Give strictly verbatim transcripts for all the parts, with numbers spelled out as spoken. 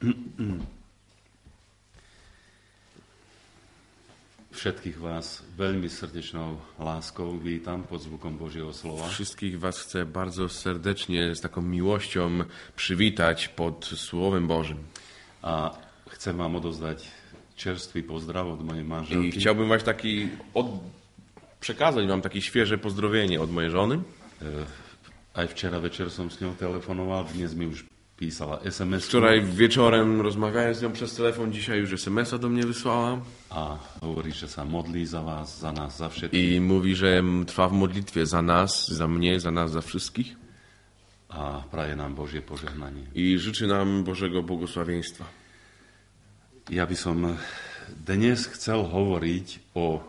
Všetkých vás veľmi srdečnou láskou vítam pod zvukom Božieho slova. Wszystkich was chcę bardzo serdecznie, z taką miłością przywitać pod Słowem Bożym. A chcem vám odozdať čerstvý pozdrav od mojej I manželky. chciałbym właśnie taki od... przekazać wam takie świeże pozdrowienie od mojej żony. Aj včera večer som s ňou telefonoval, dnes mi už písala es em es. Wczoraj wieczorem rozmawiałem z nią przez telefon, dzisiaj już es em es a do mnie wysłała. A hovorí, že sa modlí za vás, za nás, za všetkých. I mówi, że trwa w modlitwie za nas, za mnie, za nas, za wszystkich. A praje nám Božie požehnanie. I życzy nam Bożego błogosławieństwa. Ja by som dnes chcel hovoriť o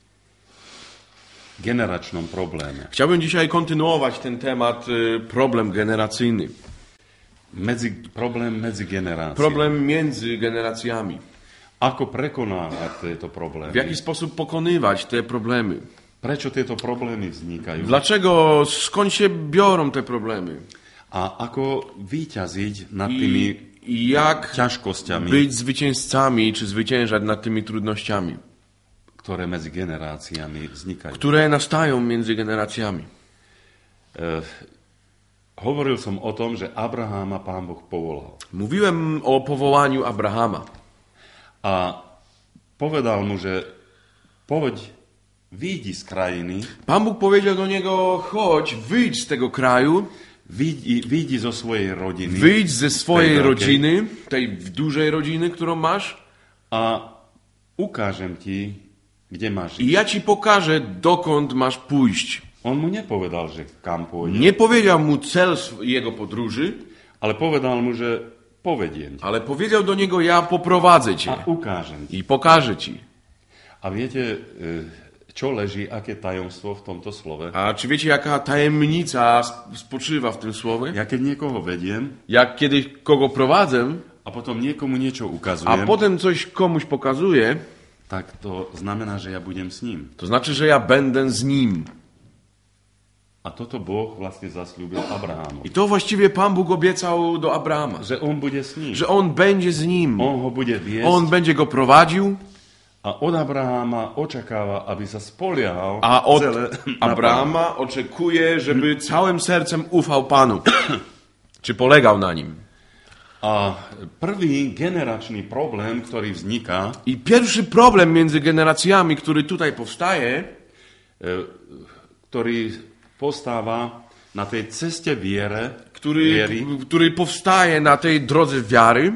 generačnom probléme. Chciałbym dzisiaj kontynuować ten temat, problem generacyjny. Medzi, problém medzi generáciami. Problem między generacjami. Ako prekonávať tieto problémy? W jaki sposób pokonywać te problemy? Prečo tieto problémy vznikajú? Dlaczego, skąd się biorą te problemy? A ako vyťaziť nad tymi I jak ťažkosťami, być zwycięzcami, czy zwyciężać nad tymi trudnościami, ktoré medzi generáciami vznikajú. które nastają między generacjami. E, hovoril som o tom, že Abraháma Pán Boh povolal. Mówiłem o powołaniu Abrahama. A povedal mu, že poď, vyjdi z krajiny, Pan Bóg powiedział do niego, chodź, wyjdź z tego kraju, vyjdi, vyjdi zo svojej rodiny wyjdź ze swojej tej rodziny, tej dużej rodziny, którą masz, a ukážem ti, kde máš i ísť. ja ci pokażę, dokąd masz pójść. On mu nepovedal, že kam pôjde, Nie powiedział mu cel sw- jego podróży, ale povedal mu, že povediem ti ale powiedział do niego, ja poprowadzę cię a ukážem ti. i pokażę ci. A viete, e, čo leží, aké tajomstvo v tomto slove? A czy wiecie, jaka tajemnica sp- spoczywa w tym słowie? Ja keď niekoho vediem Jak kiedyś kogo prowadzę, a potom niekomu niečo a ukazujem, potem coś komuś pokazuję, tak to znamená, že ja budem s ním. to znaczy, że ja będę z nim. A toto Boh vlastne zasľúbil Abrahámu. I to właściwie Pan Bóg obiecał do Abrahama, Že on bude s ním. że on będzie z nim. On ho bude viesť On będzie go prowadził, a od Abraháma očakáva, aby sa spoliehal a od celé na Pána. Abrahama oczekuje, żeby całym sercem ufał Panu. Czy polegał na nim. A prvý generačný problém, ktorý vzniká, I pierwszy problem między generacjami, który tutaj powstaje, e, ktorý postáva na tej ceste viere, który, viery, który powstaje na tej drodze wiary,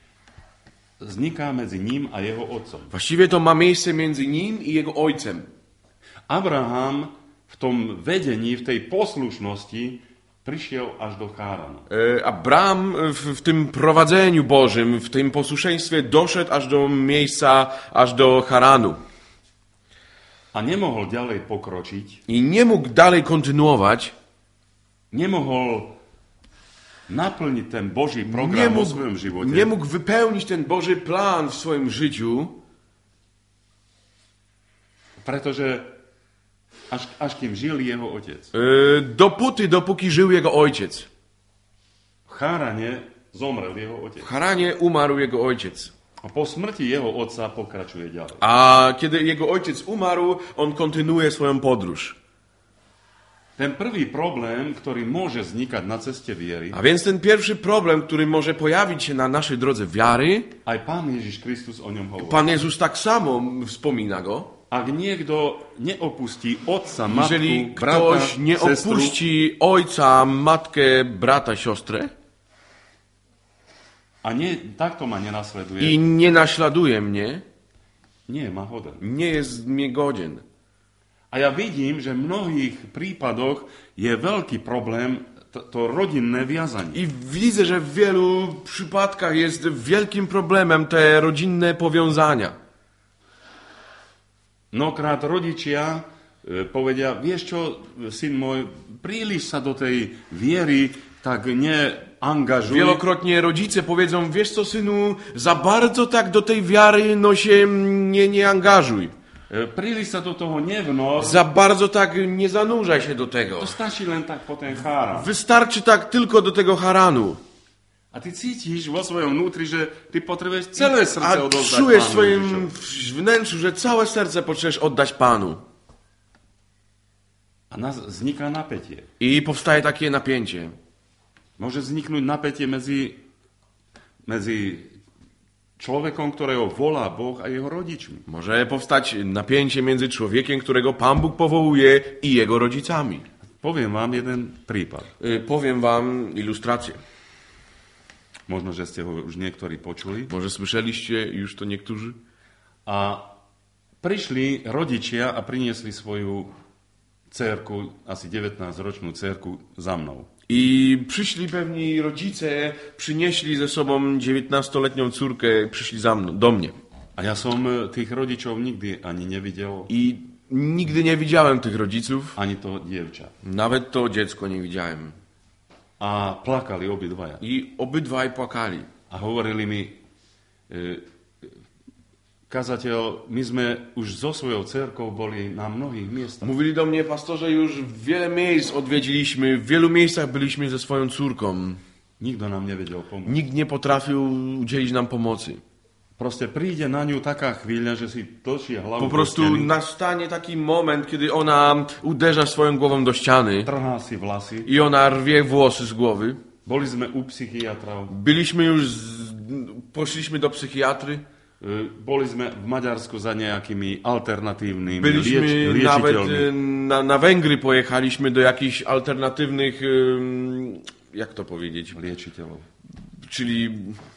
vzniká medzi ním a jeho otcom. właściwie to ma miejsce między nim i jego ojcem. Abraham v tom vedení, v tej poslušnosti prišiel až do Cháranu. E, Abraham w, w tym prowadzeniu Bożym, w tym posłuszeństwie doszedł aż do miejsca, aż do Haranu. A nemohol ďalej pokročiť, I nie mógł dalej kontynuować, nemohol naplniť ten Boží nie program vo mógł, svojom živote, nie mógł wypełnić ten Boży plan w swoim życiu, pretože až, až kým žil jeho otec. e, dopóty, dopóki żył jego ojciec. V Chárane zomrel jeho W otec. Haranie umarł jego ojciec. A po smrti jeho otca pokračuje ďalej. A kiedy jego ojciec umarł, on kontynuuje swoją podróż. Ten prvý problém, ktorý môže vznikať na ceste viery, A więc ten pierwszy problem, który może pojawić się na naszej drodze wiary, aj Pán Ježiš Kristus o ňom hovorí. Pan Jezus tak samo wspomina go. Ak niekto neopustí otca, matku, Jeżeli brata, ktoś nie sestru, opuści ojca, matkę, brata, siostrę a nie, takto ma nenasleduje, i nie naśladuje mnie, nie má hoden. nie jest mnie godzien. A ja vidím, že v mnohých prípadoch je veľký problém to, to rodinné viazanie. I widzę, że w wielu przypadkach jest wielkim problemem te rodzinne powiązania. Mnohokrát rodičia e, povedia, vieš čo, syn môj, príliš sa do tej viery tak neangažuj. Wielokrotnie rodzice powiedzą, wiesz co synu, za bardzo tak do tej wiary no się nie, nie angażuj. E, príliš sa do toho nevnor. Za bardzo tak nie zanurzaj się do tego. To stačí len tak po ten cháram. Wystarczy tak tylko do tego Haranu. A ty cítiš vo svojom vnútri, že ty potrebuješ celé srdce A odozdať czujesz w Pánu swoim Ježišovi. wnętrzu, że całe serce potrzebujesz oddać Panu. A nás vzniká napätie. I powstaje takie napięcie. Môže vzniknúť napätie medzi, medzi człowiekiem, którego volá Boh a jeho rodičmi. Może powstać napięcie między człowiekiem, którego Pan Bóg powołuje, i jego rodzicami. Poviem vám jeden prípad. Y, powiem wam ilustrację. Možno, že ste ho už niektorí počuli. Może słyszeliście już to niektórzy? A prišli rodičia a priniesli svoju dcerku, asi devätnásťročnú dcerku za mnou. I przyszli pewni rodzice, przynieśli ze sobą dziewiętnastoletnią córkę, przyszli za mną, do mnie. A ja som tých rodičov nikdy ani nevidel, I nigdy nie widziałem tych rodziców, ani to dievča. nawet to dziecko nie widziałem. A plakali obidvaja. I obydwaj płakali. A hovorili mi, e, kazateľ, my sme už so svojou dcerkou boli na mnohých miestach. Mówili do mnie, pastorze, już wiele miejsc odwiedziliśmy, w wielu miejscach byliśmy ze swoją córką. Nikto nám nevedel pomôcť. Nikt nie potrafił udzielić nam pomocy. Proste príde na ňu taká chvíľa, že si tlčí hlavu Po do prostu steny, nastanie taki moment, kiedy ona uderza swoją głową do ściany trhá si vlasy. i ona rwie włosy z głowy. Boli sme u psychiatrov, Byliśmy już, z... poszliśmy do psychiatry, e, boli sme v Maďarsku za nejakými alternatívnymi byliśmy lieč, nawet liečiteľmi. y, na, na Węgry pojechaliśmy do jakichś alternatywnych, ym, jak to powiedzieć, liečiteľov. czyli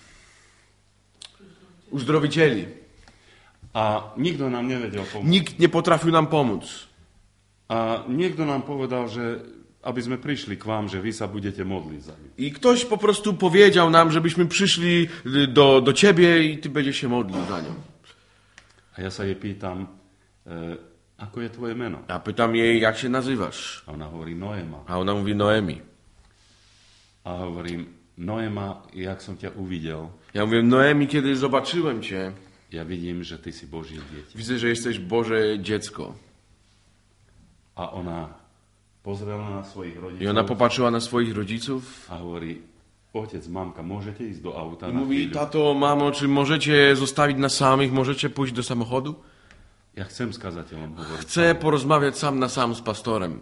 uzdrowicieli. A nikto nám nevedel pomôcť. Nikt nie potrafił nam pomóc. A niekto nám povedal, že aby sme prišli k vám, že vy sa budete modliť za ňu. I ktoś po prostu powiedział nam, żebyśmy przyszli do, do ciebie i ty będziesz się modlił za nią. A ja sa jej pýtam, e, ako je tvoje meno? Ja pytam jej, jak się nazywasz? A ona hovorí Noema. A ona mówi Noemi. A hovorím, Noema, jak som ťa uvidel, Ja mówię, Noemi, kiedy zobaczyłem cię, ja vidím, že ty si Božie dieťa. widzę, że jesteś Boże dziecko. A ona pozrela na svojich I ona rodičov popatrzyła na swoich rodziców a hovorí, otec, mamka, môžete ísť do auta i na mówi, chvíľu? tato, mamo, czy możecie zostawić nas samych, możecie pójść do samochodu? Ja chcem s kazateľom hovoriť. Chcę porozmawiać sam na sam z pastorem.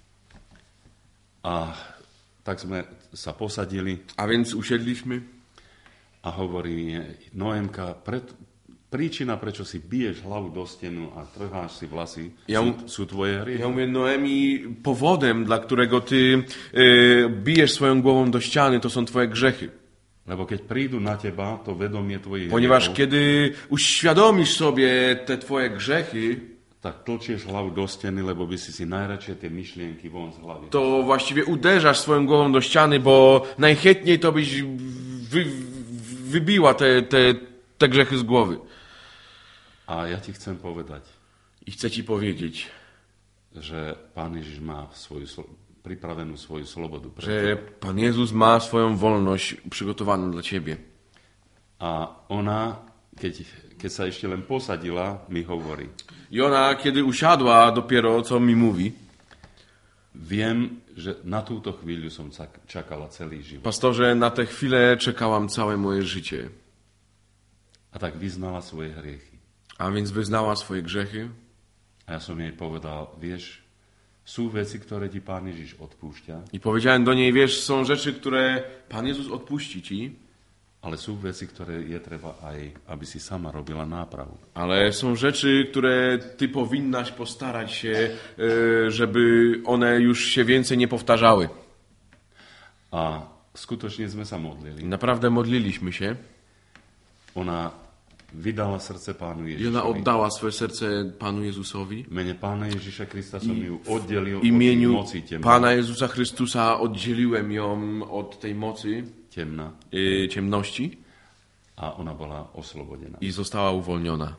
A tak sme sa posadili A więc usiedliśmy a hovorí, Noemka, pred, príčina, prečo si biješ hlavu do stenu a trháš si vlasy, Ja sú, mu- sú tvoje hriechy. Ja mówię, Noemi, powodem, dla którego ty y, bijesz swoją głową do ściany, to są twoje grzechy. Lebo keď prídu na teba, to vedomie tvojich Ponieważ hriechov, kiedy uświadomisz sobie te twoje grzechy, tak tlčieš hlavu do steny, lebo by si si najradšej tie myšlienky von z hlavy. to właściwie uderzasz swoją głową do ściany, bo najchętniej to byś wy, wybiła te, te, te grzechy z głowy. A ja ti chcem povedať, I chcę ci powiedzieć, že Pán Ježiš má svoju, slo- pripravenú svoju slobodu pre że teba. Pan Jezus ma swoją wolność przygotowaną dla ciebie. A ona, keď, keď sa ešte len posadila, mi hovorí, I ona, kiedy usiadła, dopiero co mi mówi, viem, že na túto chvíľu som cak- čakala celý život. pastorze, na tę chwilę czekałam całe moje życie. A tak vyznala svoje hriechy. A więc wyznała swoje grzechy. A ja som jej povedal, vieš, sú veci, ktoré ti Pán Ježiš odpúšťa, I powiedziałem do niej, wiesz, są rzeczy, które Pan Jezus odpuści ci, ale sú veci, ktoré je treba aj, aby si sama robila nápravu. ale są rzeczy, które ty powinnaś postarać się, e, żeby one już się więcej nie powtarzały. A skutočne sme sa I modlili. naprawdę modliliśmy się Ona vydala srdce Pánu i ona Ježišovi. oddała swoje serce Panu Jezusowi. V mene Pána Ježiša Krista som ju oddelil W od imieniu moci temna. Pana Jezusa Chrystusa oddzieliłem ją od tej mocy temna e, ciemności a ona bola oslobodená. i została uwolniona.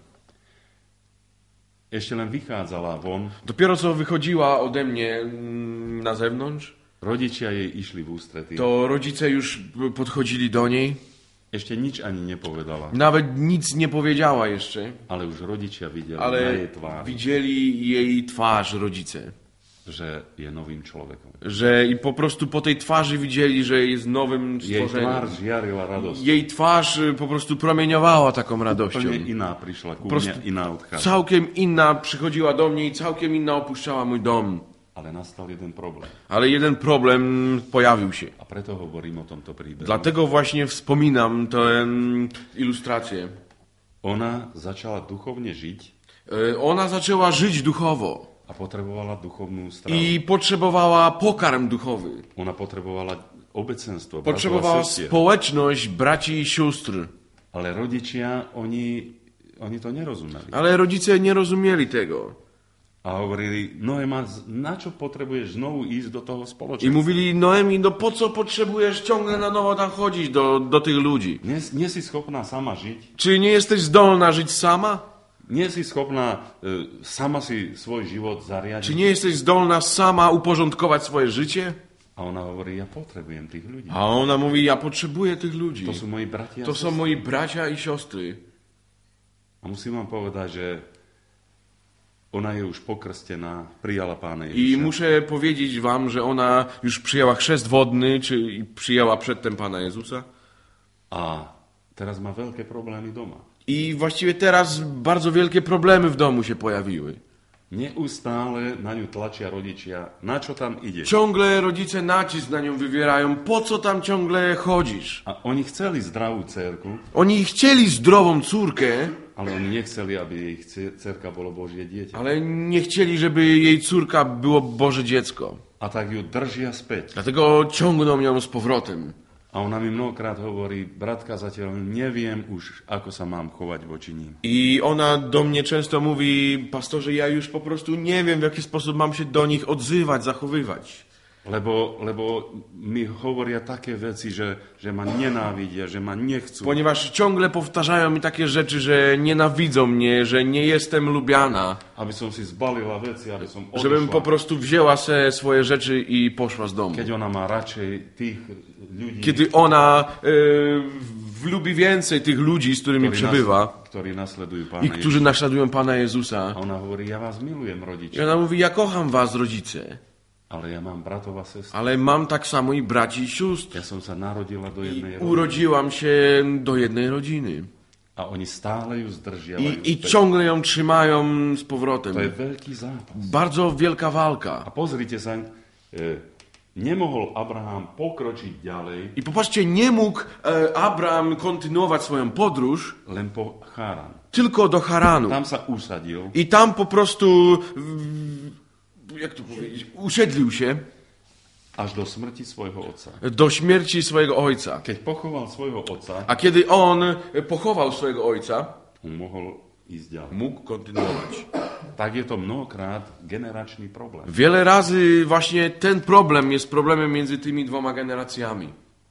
Ešte len vychádzala von, Dopiero co wychodziła ode mnie mm, na zewnątrz, rodičia jej išli v ústrety. to rodzice już podchodzili do niej. Ešte nič ani nepovedala, Nawet nic nie powiedziała jeszcze, ale už rodičia videli na ale jej tvári, widzieli jej twarz rodzice. že je novým človekom. Że i po prostu po tej twarzy widzieli, że jest nowym Jej tvár stworzeniem. žiarila radosť. Jej twarz y, po prostu promieniowała taką radością. Úplne iná prišla ku Prosto- mne, iná odchádza. Całkiem inna przychodziła do mnie i całkiem inna opuszczała mój dom. Ale nastal jeden problém. Ale jeden problem pojawił się. A preto hovorím o tomto príbehu. Dlatego właśnie wspominam tę mm, ilustrację. Ona začala duchovne žiť Y, Ona zaczęła żyć duchowo a potrebovala duchovnú stravu. i potrzebowała pokarm duchowy. Ona potrebovala obecenstvo, bratov a Potrzebowała sestier. społeczność braci i sióstr. Ale rodičia, oni, oni to nerozumeli. Ale rodzice nie rozumieli tego. A hovorili, Noema, na čo potrebuješ znovu ísť do toho I spoločenstva? mówili, Noemi, no po co potrzebujesz ciągle na nowo tam chodzić do, do tych ludzi? Nie, nie si schopná sama žiť? Czy nie jesteś zdolna żyć sama? Nie si schopná e, sama si svoj život zariadiť? Czy nie jesteś zdolna sama uporządkować swoje życie? A ona hovorí, ja potrebujem tých ľudí. A ona mówi, ja potrzebuję tych ludzi. To sú moji bratia. To są moi bracia i siostry. A musím vám povedať, že ona je už pokrstená, prijala Pána I Ježiša. muszę powiedzieć wam, że ona już przyjęła chrzest wodny, czy przyjęła przedtem Pana Jezusa. A teraz má veľké problémy doma. I właściwie teraz bardzo wielkie problemy w domu się pojawiły. Neustále na ňu tlačia rodičia. Na čo tam ide? Ciągle rodzice nacisk na nią wywierają. Po co tam ciągle chodzisz? A oni chceli zdravú dcerku, Oni chcieli zdrową córkę, ale oni nechceli, aby jej chce- dcerka bolo Božie dieťa. ale nie chcieli, żeby jej córka było Boże dziecko. A tak ju držia späť. Dlatego ciągną ją z powrotem. A ona mi mnohokrát hovorí, bratka, zatiaľ neviem už, ako sa mám chovať voči ním. I ona do mnie często mówi, pastorze, ja już po prostu nie wiem, w jaki sposób mam się do nich odzywać, zachowywać. Lebo, lebo mi hovoria také veci, že, že ma nenávidia, že ma nechcú. Ponieważ ciągle powtarzają mi takie rzeczy, że nienawidzą mnie, że nie jestem lubiana. Aby som si zbalila veci, aby som Żebym po odišla. prostu wzięła se swoje rzeczy i poszła z domu. Keď ona má radšej tých ľudí, Kiedy ona y, lubi więcej tych ludzi, z którymi ktorí, przebywa nas, ktorí nasledujú Pána i którzy Ježiša. naśladują Pana Jezusa. A ona hovorí, ja vás milujem, I rodiče, ona mówi, ja kocham was, rodzice, ale ja mám bratov a sestry. ale mam tak samo i braci i sióstr. Ja som sa narodila do I jednej rodiny. urodziłam się do jednej rodziny. A oni stále ju zdržiavajú. I, i späť. ciągle ją trzymają z powrotem. To je veľký zápas. Bardzo wielka walka. A pozrite sa, e, nemohol Abraham pokročiť ďalej I popatrzcie, nie mógł e, Abraham kontynuować swoją podróż len po Cháran. tylko do Haranu. Tam sa usadil I tam po prostu, w- jak to powiedzieć, usiedlił się až do smrti svojho otca. do śmierci swojego ojca. Keď pochoval svojho otca, A kiedy on pochował swojego ojca, on mohol ísť ďalej. mógł kontynuować. Tak je to mnohokrát generačný problém. Wiele razy właśnie ten problem jest problemem między tymi dwoma generacjami.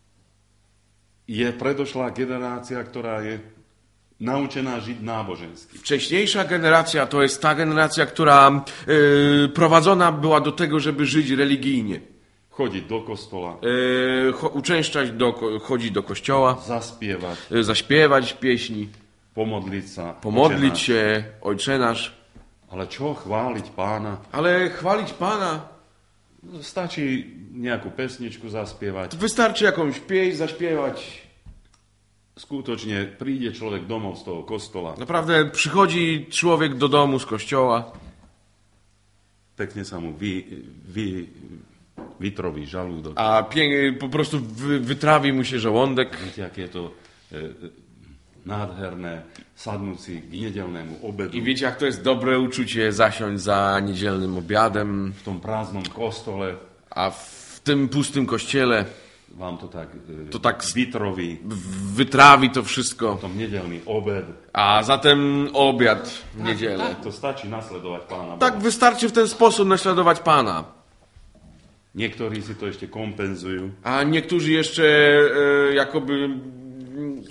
Je predošlá generácia, ktorá je naučená žiť nábožensky. Wcześniejsza generacja to jest ta generacja, która e, prowadzona była do tego, żeby żyć religijnie. Chodiť do kostola, E, cho, uczęszczać, do, ko- chodzić do kościoła, zaspievať, e, zaśpiewać pieśni, pomodliť sa, pomodlić Otče się, Ojcze nasz. náš. Ale čo chváliť Pána? Ale chwalić Pana, Stačí nejakú pesničku zaspievať. wystarczy jakąś pieśń zaśpiewać. Skutočne príde človek domov z toho kostola, Naprawdę przychodzi człowiek do domu z kościoła, pekne sa mu vy, vy, vytroví žalúdok. a pie, po prostu wy, wytrawi mu się żołądek. Viete, aké je to e, e, nádherné sadnúť si k nedelnému obedu I wiecie, jak to jest dobre uczucie zasiąść za niedzielnym obiadem, v tom prázdnom kostole. a w tym pustym kościele Vám to tak, e, To tak- vytroví w- wytrawi to wszystko. tom nedelný obed. A zatem obiad w niedzielę. To stačí nasledovať Pána Boha. Tak wystarczy w ten sposób naśladować Pana. Niektorí si to ešte kompenzujú. A niektórzy jeszcze e, jakoby mm,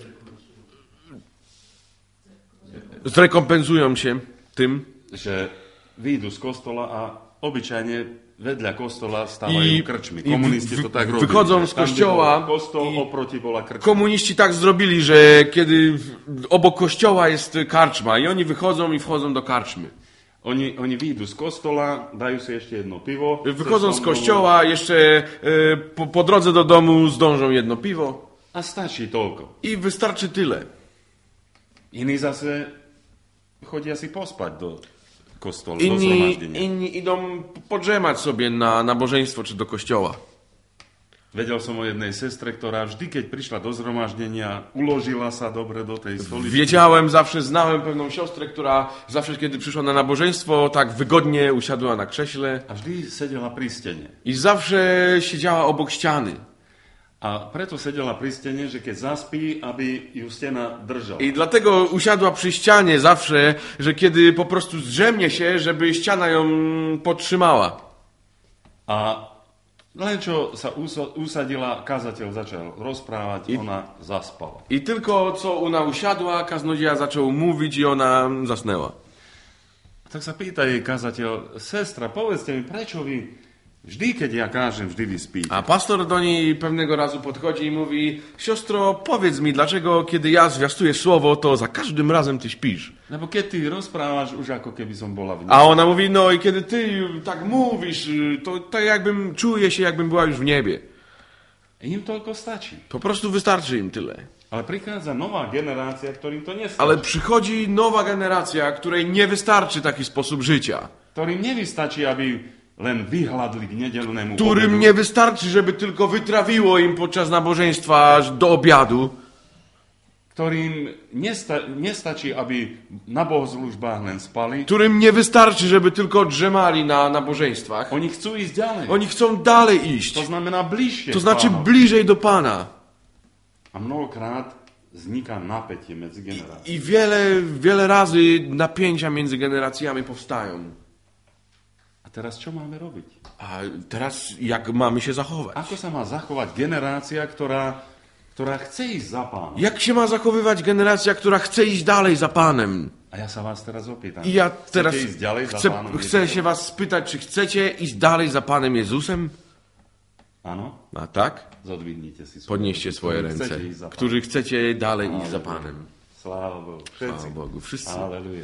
zrekompenzują się tym Že vyjdu z kostola a obyčajne vedľa kostola I- stávajú krčmy. i Komunisti wy- to tak robili. wychodzą že z tam, kde kościoła bol kostol, i- oproti bola krčma. Komuniści tak zrobili, że kiedy w- obok kościoła jest karczma i oni wychodzą i wchodzą do karczmy. Oni, oni wyjdą z kostola, dają sobie jeszcze jedno piwo. Wychodzą z kościoła, jeszcze e, po, po drodze do domu zdążą jedno piwo. A stačí toľko. I wystarczy tyle. Iní zase chodia si pospať do kostola, do Inni, zhromaždenia. inni idą podrzemać sobie na nabożeństwo czy do kościoła. Vedel som o jednej sestre, ktorá vždy, keď prišla do zhromaždenia, uložila sa dobre do tej stoličky. Wiedziałem, zawsze znałem pewną siostrę, która zawsze, kiedy przyszła na nabożeństwo, tak wygodnie usiadła na krześle A vždy sedela pri stene. i zawsze siedziała obok ściany. A preto sedela pri stene, že keď zaspí, aby ju stena držala. I dlatego usiadła przy ścianie zawsze, że kiedy po prostu zdrzemnie się, żeby ściana ją podtrzymała. A len čo sa uso- usadila, kazateľ začal rozprávať, ona zaspala. I tylko co ona usiadła, kaznodzieja zaczął mówić i ona zasnęła. Tak sa pýta jej kazateľ, sestra, povedzte mi, prečo vy vždy, keď ja kážem, vždy vy spíte? A pastor do niej pewnego razu podchodzi i mówi: siostro, powiedz mi, dlaczego kiedy ja zwiastuję słowo, to za każdym razem ty śpisz? Lebo keď ty rozprávaš, už ako keby som bola v A nebi. ona mówi: no i kiedy ty tak mówisz, to, to jakbym, czuję się, jakbym była już w niebie. Im toľko stačí. Po prostu wystarczy im tyle. Ale prichádza nová generácia, ktorým to nestačí. Ale przychodzi nowa generacja, której nie wystarczy taki sposób życia. Ktorým nevystačí, aby len vyhladli k nedeľnému Którym obedu. nie wystarczy, żeby tylko wytrawiło im podczas nabożeństwa aż do obiadu. Ktorým nesta- nestačí, aby na bohoslužbách len spali. Którym nie wystarczy, żeby tylko drzemali na nabożeństwach. Oni chcú ísť ďalej. Oni chcą dalej iść. To znamená bližšie. To znaczy k Pánovi. bliżej do Pana. A mnohokrát vzniká napätie medzi generáciami. I wiele, wiele razy napięcia między generacjami powstają. A teraz čo máme robiť? A teraz jak mamy się zachować? Ako sa má zachovať generácia, ktorá, ktorá chce ísť za Pánom? Jak się ma zachowywać generacja, która chce iść dalej za Panem? A ja sa vás teraz opýtam. I ja teraz Chcete ísť ďalej za chcę, Pánom chcę Jezusom? się was spytać, czy chcecie iść dalej za Panem Jezusem? Áno? A tak? Zodvihnite si svoje Podnieście swoje Ktorí ręce, chcete ísť za Pánom. którzy chcecie dalej iść za Panem. Sláva Bohu. Všetci. Chwała Bogu, wszyscy. Aleluja.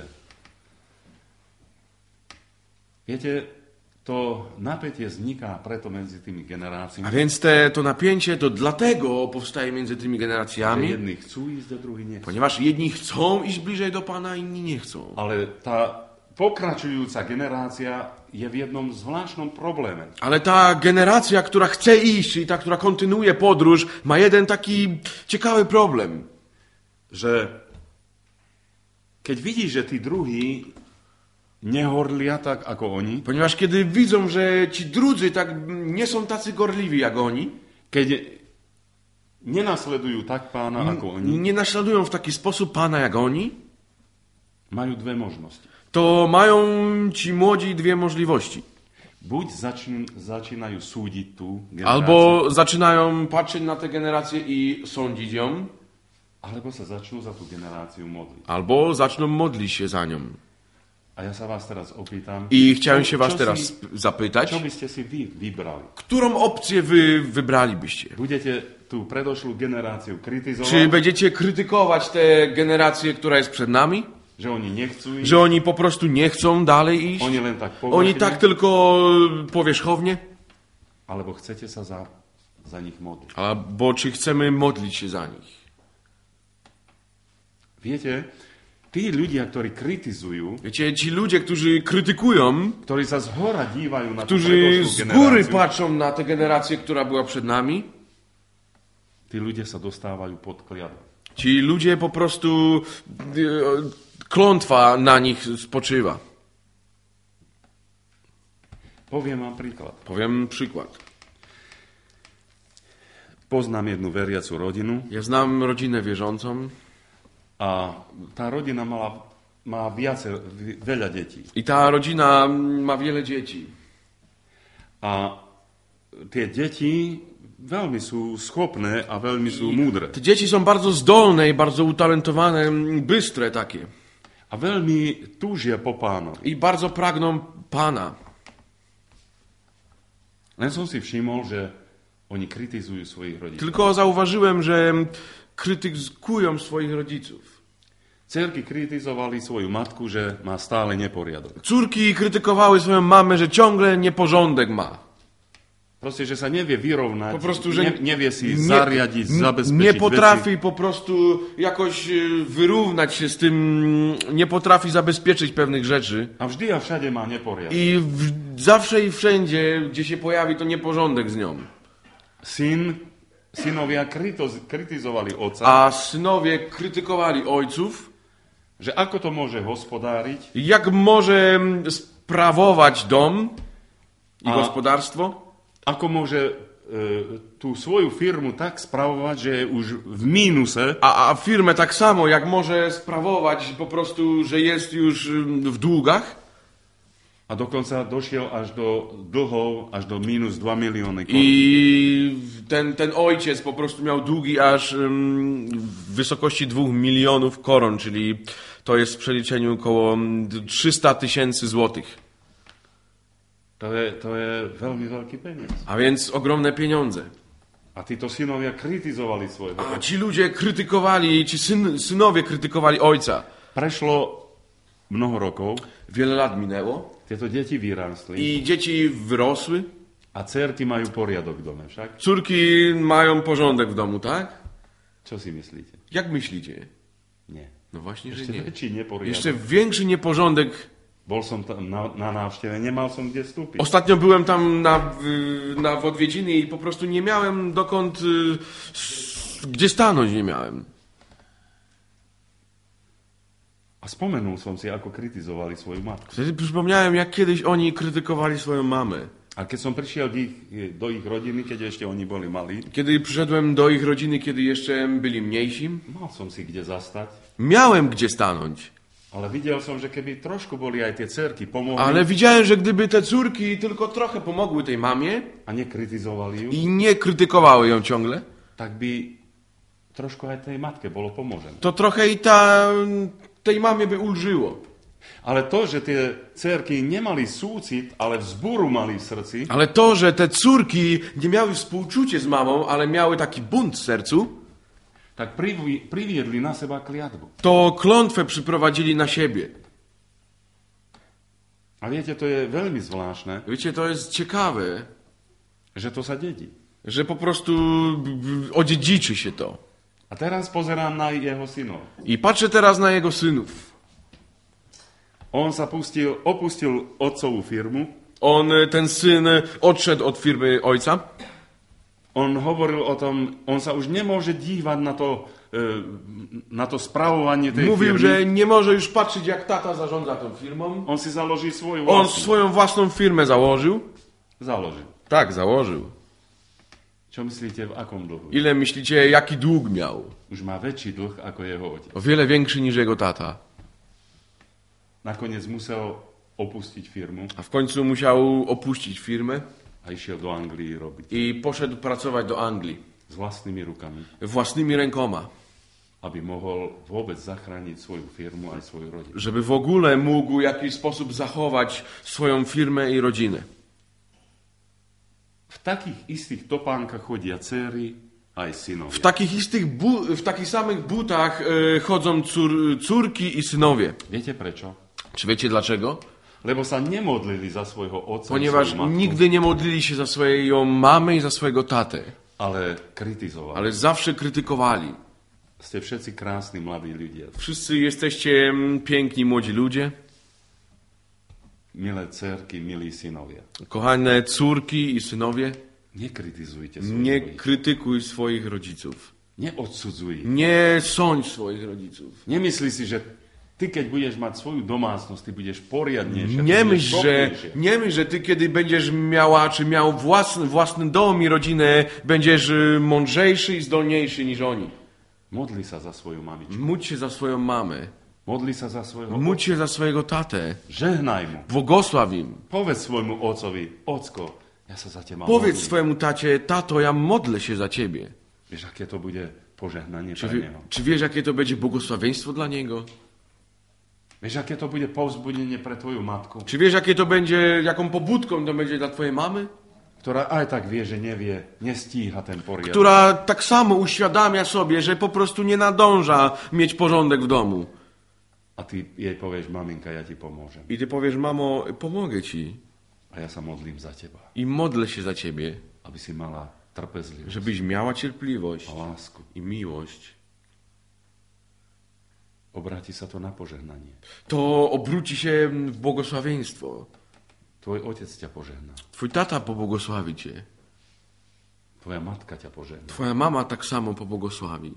Viete, to napätie vzniká preto medzi tými A generáciami, więc te, to napięcie to dlatego powstaje między tymi že generacjami, jedni chcú ísť a druhí nechcú. ponieważ jedni chcą iść bliżej do Pana, inni nie chcą. Ale tá pokračujúca generácia je v jednom zvláštnom probléme. Ale ta generacja, która chce iść, czyli ta, która kontynuuje podróż, ma jeden taki ciekawy problem. Že keď vidíš, že tí druhí nehorlia tak ako oni, Ponieważ kiedy widzą, że ci drudzy tak nie są tacy gorliwi jak oni, keď nenasledujú tak Pána ako oni, nie naśladują w taki sposób Pana jak oni, majú dve možnosti. to mają ci młodzi dwie możliwości. Buď začn, začínajú súdiť tú generáciu, Albo zaczynają patrzeć na tę generację i sądzić ją, alebo sa začnú za tú generáciu modliť. albo zaczną modlić się za nią. A ja sa vás teraz opýtam, I chciałem się was čo teraz si, zapytać, čo by ste si vy vybrali? którą opcję wy wybralibyście? Budete tú predošlú generáciu kritizovať, Czy będziecie krytykować tę generację, która jest przed nami? že oni nechcú ísť, Że oni po prostu nie chcą dalej iść? oni len tak Oni povrchne, tak tylko powierzchownie? alebo chcete sa za, za nich modliť? Albo czy chcemy modlić się za nich? Viete, tí ľudia, ktorí kritizujú, Wiecie, ci ludzie, którzy krytykują, ktorí sa zhora dívajú na tú którzy predošlú z góry generáciu, patrzą na tę generację, która była przed nami, tí ľudia sa dostávajú pod kliatbu. ci ludzie po prostu e, klątwa na nich spoczywa. Poviem vám príklad. Powiem przykład. Poznám jednu veriacu rodinu Ja znam rodzinę wierzącą a tá rodina mala, má viacej, veľa detí. i ta rodzina ma wiele dzieci. A tie deti veľmi sú schopné a veľmi sú múdre. Te dzieci są bardzo zdolne i bardzo utalentowane, bystre takie. A veľmi túžia po Pánovi. I bardzo pragną Pana. Len som si všimol, že oni kritizujú svojich rodičov. Tylko zauważyłem, że krytykują swoich rodziców. Cerky kritizovali svoju matku, že má stále neporiadok. Córki krytykowały swoją mamę, że ciągle nieporządek ma. Proste, že sa nevie vyrovnať, Po prostu, że nie, nevie si nie, zariadiť, zabezpečiť nie potrafi veci. po prostu jakoś y, wyrównać się z tym, nie potrafi zabezpieczyć pewnych rzeczy. A vždy a všade má neporiadok. I w, zawsze i wszędzie, gdzie się pojawi, to nieporządek z nią. Syn, synovia kritoz, kritizovali otca, A synowie krytykowali ojców, že ako to môže hospodáriť, jak może sprawować dom i A- gospodarstwo, ako môže e, tú svoju firmu tak spravovať, že je už v mínuse, a, a firmę tak samo, jak może sprawować po prostu, że jest już ym, w długach. a dokonca došiel až do dlhov, až do mínus dva milióny korun. I ten, ten ojciec po prostu miał długi aż ym, w wysokości dwóch milionów koron, czyli to jest w przeliczeniu około trzysta tysięcy złotych. To je, to je veľmi veľký peniaz. A więc ogromne pieniądze. A títo synovia kritizovali svojho A otca. ci ludzie krytykowali, ci syn, synowie krytykowali ojca. Prešlo mnoho rokov, Wiele lat minęło tieto deti vyrástli i dzieci wyrosły. a dcerky majú poriadok v dome však. Córki mają porządek w domu, tak? Čo si myslíte? Jak myślicie? Nie. No właśnie, że Ešte nie. väčší neporiadok. Jeszcze większy nieporządek. Bol som tam na, na návšteve, nemal som kde vstúpiť. Ostatnio byłem tam na, w- na w odwiedziny i po prostu nie miałem dokąd, y, s- gdzie stanąć nie miałem. A spomenul som si, ako kritizovali svoju matku. Wtedy przypomniałem, jak kiedyś oni krytykowali swoją mamę. A keď som prišiel do ich, do ich rodiny, keď ešte oni boli malí, Kiedy przyszedłem do ich rodziny, kiedy jeszcze byli mniejsi, mal som si kde zastať, miałem gdzie stanąć. ale videl som, že keby trošku boli aj tie cerky pomohli Ale widziałem, że gdyby te córki tylko trochę pomogły tej mamie a nekritizovali ju, i nie krytykowały ją ciągle, tak by trošku aj tej matke bolo pomožené. to trochę i ta, tej mamie by ulżyło. Ale to, že tie cerky nemali súcit, ale vzburu mali v srdci, Ale to, że te córki nie miały współczucie z mamą, ale miały taki bunt w sercu, tak privi- priviedli na seba kliatbu. to klątwę przyprowadzili na siebie. A viete, to je veľmi zvláštne, Wiecie, to jest ciekawe, že to sa dedí. że po prostu b- b- odziedziczy się to. A teraz pozerám na jeho synov. I patrzę teraz na jego synów. On sa pustil, opustil otcovú firmu, On, ten syn, odszedł od firmy ojca. on hovoril o tom, on sa už nemôže dívať na to, e, na to spravovanie tej Mówił, firmy. że nie może już patrzeć, jak tata zarządza tą firmą. On si založí svoju On vlastnú. swoją własną firmę założył. Založil. Tak, założył. Čo myslíte, v akom dlhu? Ile myślicie, jaki dług miał? Už má väčší dlh ako jeho otec. O wiele większy niż jego tata. Nakoniec musel opustiť firmu A w końcu musiał opuścić firmę a išiel do Anglii robiť i poszedł pracować do Anglii. s vlastnými rukami, Własnymi rękoma. aby mohol vôbec zachrániť svoju firmu aj svoju rodinu. Żeby w ogóle mógł w jakiś sposób zachować swoją firmę i rodzinę. V takých istých topánkach chodia dcery aj W synovia. takich istych bu- w takich samych butach e, chodzą cór, córki i synowie. Viete prečo? Czy wiecie dlaczego? Lebo sa nemodlili za svojho otca, i Ponieważ svoju matku, nigdy nie modlili się za swoją mamę i za swojego tatę, ale kritizovali. ale zawsze krytykowali. Ste všetci krásni mladí ľudia. Wszyscy jesteście mm, piękni młodzi ludzie, Milé dcerky, milí synovia. kochane córki i synowie. Nekritizujte svojich Nie rodičov. krytykuj swoich rodziców. Neodsudzuj ich. Nie sądź swoich rodziców. Nemyslí si, že ty, keď budeš mať svoju domácnosť, ty budeš poriadnejšia. Nie ty budeš myśl, że, schopnejšia. nie myśl, że ty kiedy będziesz miała, czy miał własny, własny dom i rodzinę, będziesz y, mądrzejszy i zdolniejszy niż oni. Modli sa za svoju mamičku. Módl się za swoją mamę. Modli sa za svojho Módl się za swojego tatę. Žehnaj mu. Błogosław im. Povedz svojmu otcovi, ocko, ja sa za teba Powiedz modlím. swojemu tacie, tato, ja modlę się za ciebie. Vieš, aké to bude požehnanie Czy, pre wie, neho. czy wiesz, jakie to będzie błogosławieństwo dla niego? Vieš, aké to bude povzbudenie pre tvoju matku, Czy wiesz, jakie to będzie, jaką pobudką to będzie dla twojej mamy? ktorá aj tak vie, že nevie, nestíha ten poriadok. Która tak samo uświadamia sobie, że po prostu nie nadąża mieć porządek w domu. A ty jej powieš, maminka, ja ti pomôžem. I ty powiesz, mamo, pomogę ci. A ja sa modlím za teba. I modlę się za ciebie, Aby si mala trpezlivosť żebyś miała cierpliwość a lásku. i miłość. Obráti sa to na požehnanie. To obróci się w błogosławieństwo. Tvoj otec ťa požehná. Twój tata pobłogosławi cię. Tvoja matka ťa požehná. Twoja mama tak samo pobłogosławi.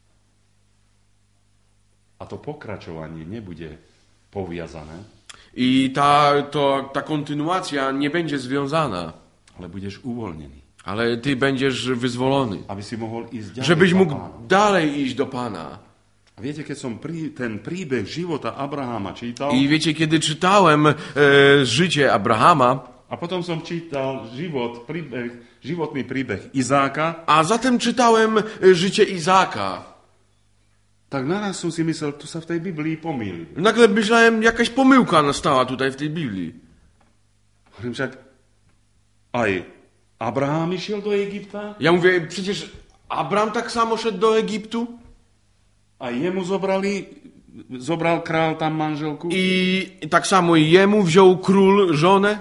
A to pokračovanie nebude poviazané, I ta, to, ta kontynuacja nie będzie związana, ale budeš uvoľnený. ale ty będziesz wyzwolony. Aby si mohol ísť ďalej Żebyś za mógł Pánom. dalej iść do Pana. A viete, keď som prí, ten príbeh života Abraháma čítal, I wiecie, kiedy czytałem e, życie Abrahama, a potom som čítal život, príbeh, životný príbeh Izáka, a zatem czytałem e, życie Izaaka, tak naraz som si myslel, tu sa v tej Biblii pomýlil. nagle myślałem, jakaś pomyłka nastała tutaj w tej Biblii. Hovorím však, aj Abraham išiel do Egypta, Ja mówię, przecież Abraham tak samo szedł do Egiptu a jemu zobrali, zobral král tam manželku, i tak samo i jemu wziął król żonę.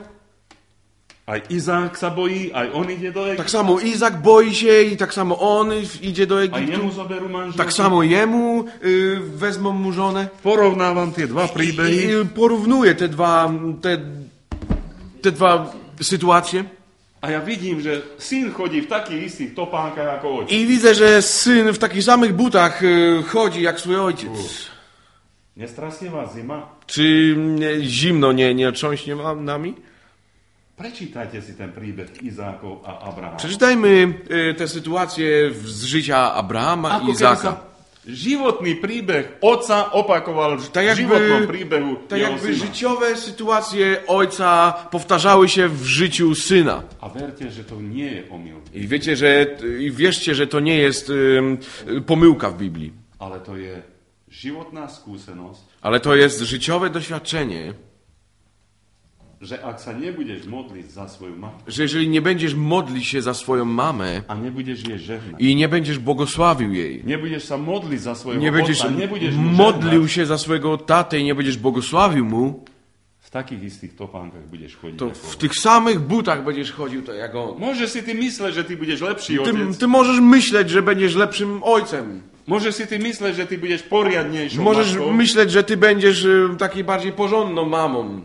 aj Izák sa bojí, aj on ide do Tak Egypta, samo Izak boi się i tak samo on idzie do aj Egiptu. jemu zoberú manželku. Tak samo jemu y, wezmą mu żonę. Porovnávam tie dva I, príbehy I porównuję te dwa, te, te dwa sytuacje. a ja vidím, že syn chodí v takých istých topánkach ako otec. I widzę, że syn w takich samych butach y, chodzi jak swój ojciec. Nestrasie vás zima? Czy nie, zimno nie, nie trząśnie ma- nami? Prečítajte si ten príbeh Izákov a Abrahama. Przeczytajmy y, te sytuacje w- z życia Abrahama i Ako keby Izaka. sa životný príbeh otca opakoval v Tak jakby- životnom príbehu Tak jeho jakby syna. życiowe sytuacje ojca powtarzały się w życiu syna. A verte, že to nie je omyl, I wiecie, że i wierzcie, że to nie jest ym, pomyłka w Biblii, ale to je životná skúsenosť, ale to jest życiowe doświadczenie, že ak sa nebudeš modliť za svoju matku że jeżeli nie będziesz modlić się za swoją mamę a nebudeš jej žehnať, i nie będziesz błogosławił jej, nebudeš sa modliť za svojho nie będziesz otca, nebudeš mu modlił žehnať, się za swojego tatę i nie będziesz błogosławił mu, v takých istých topánkach budeš chodiť. to ako w on. tych samych butach będziesz chodził tak jak on. Môžeš si ty mysleť, že ty budeš lepší Ty, otec. ty możesz myśleć, że będziesz lepszym ojcem. Môžeš si ty mysleť, že ty budeš poriadnejšou Możesz matkou. myśleć, że ty będziesz y, takiej bardziej porządną mamą.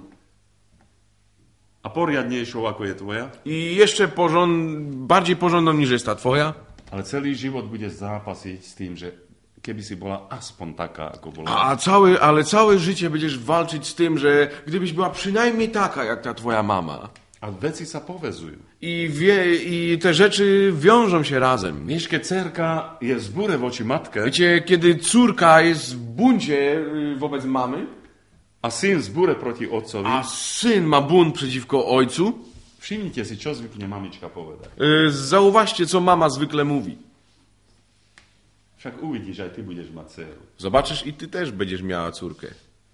A poriadnejšou, ako je tvoja. I jeszcze porząd, bardziej porządną niż jest ta twoja. Ale celý život budeš zápasiť s tým, že keby si bola aspoň taká, ako bola. A cały, ale całe życie będziesz walczyć z tym, że gdybyś była przynajmniej taka jak ta twoja mama. A veci sa povezujú. I, wie, I te rzeczy wiążą się razem. Vieš, keď dcerka je v zbure voči matke Wiecie, kiedy córka jest w buncie y, wobec mamy, a syn v zbure proti otcovi, a syn ma bunt przeciwko ojcu, všimnite si, čo zvykne mamička povedať. y, zauważcie, co mama zwykle mówi. Však uvidíš, aj ty budeš mať dceru. Zobaczysz i ty też będziesz miała córkę.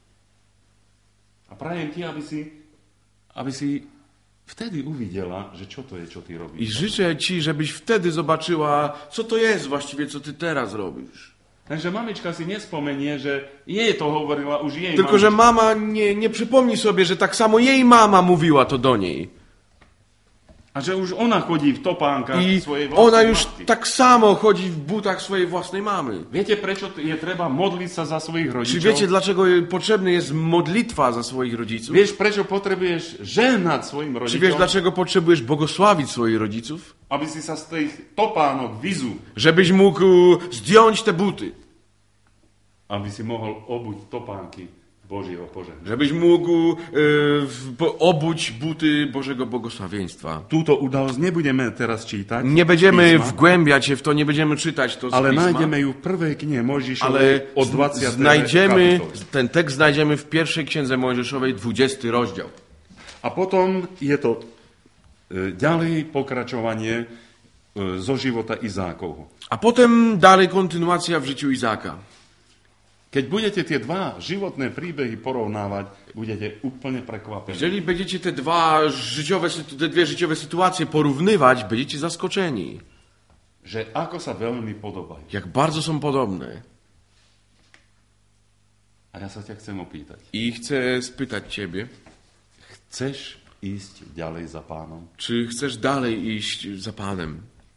A prajem ti, aby si, aby si wtedy uvidela, že čo to je, čo ty I robíš. życzę ci, żebyś wtedy zobaczyła, co to jest właściwie, co ty teraz robisz. Takže mamička si nespomenie, že jej to hovorila už jej Tylko, że mamička. mama nie, nie przypomni sobie, że tak samo jej mama mówiła to do niej. A že už ona chodí v topánkach I svojej ona vlastnej już matky. tak samo chodzi w butach swojej własnej mamy. Viete, prečo je treba modliť sa za svojich Czy rodičov? wiecie, dlaczego potrzebna jest modlitwa za swoich rodziców? Vieš, prečo potrebuješ žehnať svojim Czy wiesz, rodičom? dlaczego potrzebujesz błogosławić swoich rodziców? Aby si sa z tých topánok vyzu, Żebyś mógł zdjąć te buty. aby si mohol obuť topánky Božieho požehnania. Żebyś mógł e, w- po- obuć buty Bożego błogosławieństwa. Túto udalosť nebudeme teraz čítať, Nie będziemy písma, wgłębiać się w to, nie będziemy czytać to z ale pisma, nájdeme ju v prvej knihe ale Mojžišovej od z- dwudziestej znajdziemy, kapitole. ten tekst znajdziemy w pierwszej księdze Mojżeszowej, dwudziesty rozdział. A potom je to e, ďalej pokračovanie e, zo života Izákovho. A potem dalej kontynuacja w życiu Izaka. Keď budete tie dva životné príbehy porovnávať, budete úplne prekvapení. Jeżeli będziecie te dwa życiowe, sytu- te dwie życiowe sytuacje porównywać, będziecie zaskoczeni, Že ako sa veľmi podobajú. jak bardzo są podobne. A ja sa ťa chcem opýtať. I chcę spytać Ciebie, Chceš ísť ďalej za Pánom? czy chcesz dalej iść za Panem?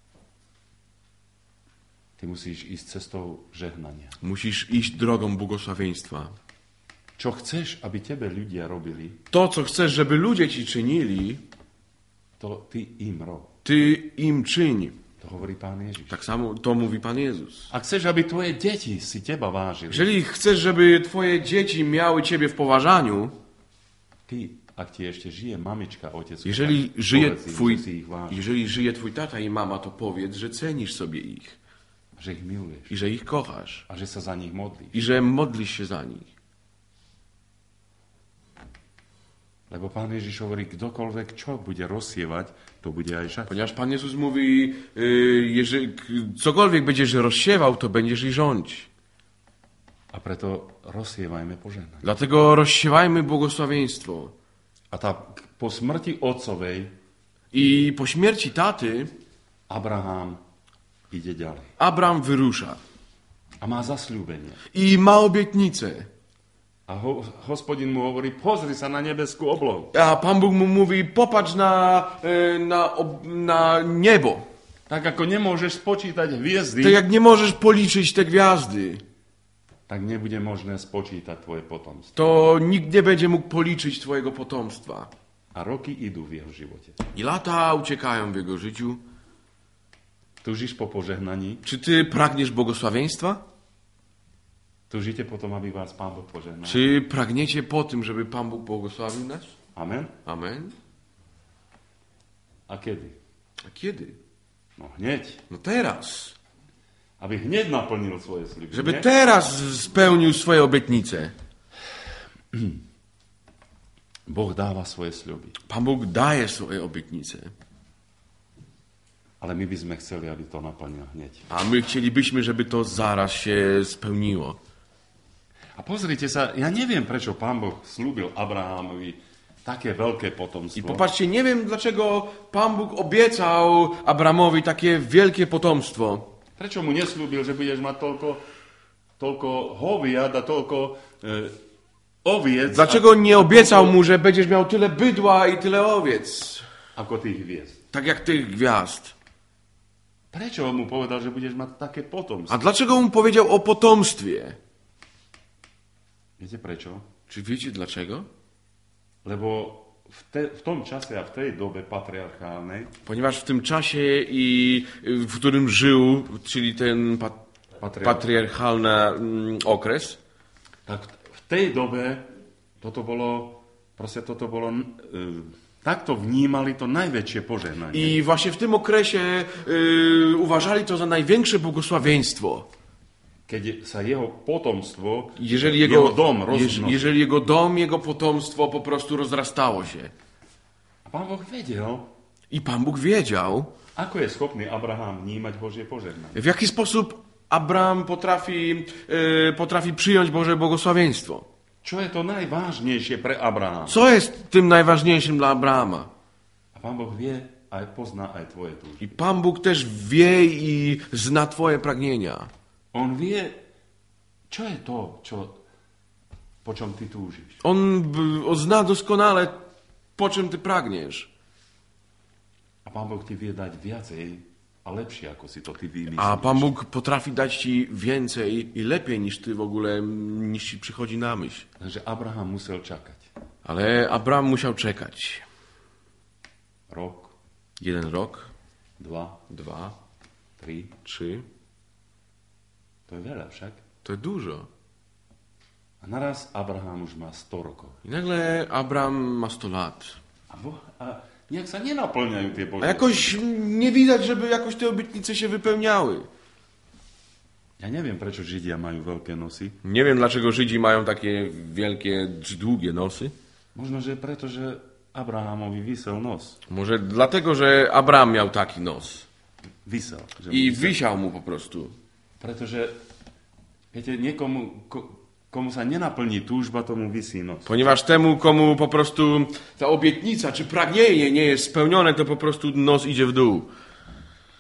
Ty musíš ísť cestou žehnania. Musisz iść drogą błogosławieństwa. Čo chceš, aby tebe ľudia robili, To, co chcesz, żeby ludzie Ci czynili, to ty im rob. Ty im czyń. To hovorí Pán Ježiš. Tak samo to mówi Pan Jezus. Ak chceš, aby tvoje deti si teba vážili, Jeżeli chcesz, żeby Twoje dzieci miały Ciebie w poważaniu, ty, ak ti ešte žije mamička, otec, jeżeli tak żyje, povedz im, twój, že si ich vážiš, jeżeli żyje Twój tata i mama, to powiedz, że cenisz sobie ich že ich miluješ i że ich kochasz a že sa za nich modlíš. i że modlisz się za nich. Lebo Pán Ježiš hovorí, kdokoľvek čo bude rozsievať, to bude aj žať. Ponieważ Pan Jezus mówi, yy, jeżeli k- cokolwiek będziesz rozsiewał, to będziesz i rządzić. A preto rozsievajme požehnanie. Dlatego rozsiewajmy błogosławieństwo. A tá, po smrti otcovej I po śmierci taty Abraham ide ďalej. Abraham wyrusza A má zasľúbenie. i ma obietnicę. A ho, hospodin mu hovorí, pozri sa na nebeskú oblohu. A Pan Bóg mu mówi, popatrz na, yy, na, ob- na niebo. Tak ako nemôžeš spočítať hviezdy, Tak jak nie możesz policzyć te gwiazdy, tak nebude možné spočítať tvoje potomstvo. to nikt nie będzie mógł policzyć twojego potomstwa. A roky idú v jeho živote. I lata uciekają w jego życiu. Tužíš po požehnaní? Czy ty pragniesz błogosławieństwa? Tužíte potom, aby vás Pán Boh požehnal? Czy pragniecie po tym, żeby Pan Bóg błogosławił nas? Amen? Amen. A kedy? A kiedy? No hneď. No teraz. Aby hneď naplnil svoje sľuby. Żeby nie? teraz spełnił swoje obietnice. Boh dáva svoje sľuby. Pan Bóg daje swoje obietnice. Ale my by sme chceli, aby to naplnil hneď. A my chcielibyśmy, żeby to zaraz się spełniło. A pozrite sa, ja neviem, prečo Pán Boh slúbil Abrahamovi také veľké I potomstvo. popatrzcie, nie wiem dlaczego Pan Bóg obiecał Abramowi takie wielkie potomstwo. Prečo mu neslúbil, že budeš mať toľko, toľko hoviad a toľko e, oviec, Dlaczego a, nie obiecał mu, że będziesz miał tyle bydła i tyle owiec, ako tých hviezd? tak jak tych gwiazd? Prečo mu povedal, že budeš mať také A potomstvo? dlaczego mu powiedział o potomstwie? Viete prečo? Czy wiecie dlaczego? Lebo v, te, v tom čase a v tej dobe patriarchálnej Ponieważ w tym czasie, i w którym żył, czyli ten pat, Patriarch. patriarchalny mm, okres, tak v tej dobe toto bolo, proste toto bolo, e, takto vnímali to najväčšie požehnanie. i właśnie w tym okresie y, uważali to za największe błogosławieństwo. Keď sa jeho potomstvo, Jeżeli jeho, jego, dom jeż, rozmnožil. jeżeli jego dom, jego potomstwo po prostu rozrastało się. A Pán Boh vedel, I Pan Bóg wiedział, ako je schopný Abraham vnímať Božie požehnanie. w jaki sposób Abraham potrafi, y, potrafi przyjąć Boże błogosławieństwo. Čo je to najvážnejšie pre Abrahama? Co jest tym najważniejszym dla Abrahama? A Pán Boh vie, aj pozná aj tvoje túžby. I Pan Bóg też wie i zna twoje pragnienia. On vie, čo je to, čo, po čom ty túžiš. On, b- on zna doskonale, po czym ty pragniesz. A Pán Boh ti vie dať viacej a lepšie, ako si to ty vymyslíš. A Pan Bóg potrafi dać ci więcej i lepiej niż ty w ogóle, niż ci przychodzi na myśl. Takže Abraham musel čakať. Ale Abraham musiał czekać. Rok, Jeden rok, dva, dwa, tri. trzy. To je veľa však. To jest dużo. A naraz Abraham už má sto rokov. I nagle Abraham ma sto lat. A, boh, a nejak sa nenaplňajú tie A Božie. jakoś nie widać, żeby jakoś te obietnice się wypełniały. Ja neviem, prečo Židia majú veľké nosy. Nie wiem, dlaczego Żydzi mają takie wielkie, czy długie nosy. Možno, že preto, že Abrahamovi vysel nos. Może dlatego, że Abraham miał taki nos. Vysel. Že mu I vysel. wisiał mu po prostu. Pretože, viete, niekomu, ko, komu sa nenaplní túžba, tomu vysí nos. Ponieważ temu, komu po prostu ta obietnica czy pragnienie nie jest spełnione, to po prostu nos idzie w dół.